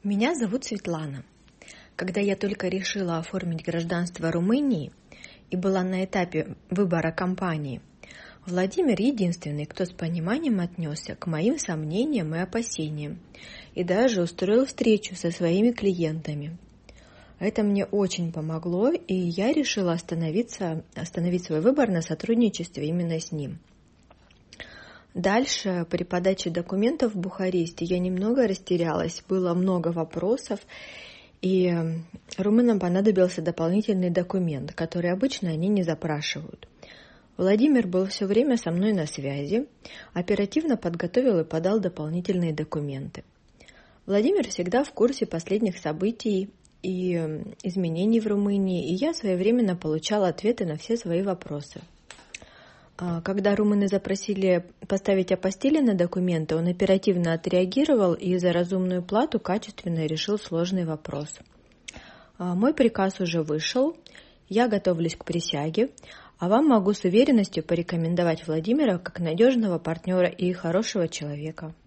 Меня зовут Светлана. Когда я только решила оформить гражданство Румынии и была на этапе выбора компании, Владимир единственный, кто с пониманием отнесся к моим сомнениям и опасениям и даже устроил встречу со своими клиентами. Это мне очень помогло, и я решила остановить свой выбор на сотрудничестве именно с ним. Дальше, при подаче документов в Бухаресте, я немного растерялась, было много вопросов, и румынам понадобился дополнительный документ, который обычно они не запрашивают. Владимир был все время со мной на связи, оперативно подготовил и подал дополнительные документы. Владимир всегда в курсе последних событий и изменений в Румынии, и я своевременно получала ответы на все свои вопросы. Когда румыны запросили поставить апостили на документы, он оперативно отреагировал и за разумную плату качественно решил сложный вопрос. Мой приказ уже вышел, я готовлюсь к присяге, а вам могу с уверенностью порекомендовать Владимира как надежного партнера и хорошего человека.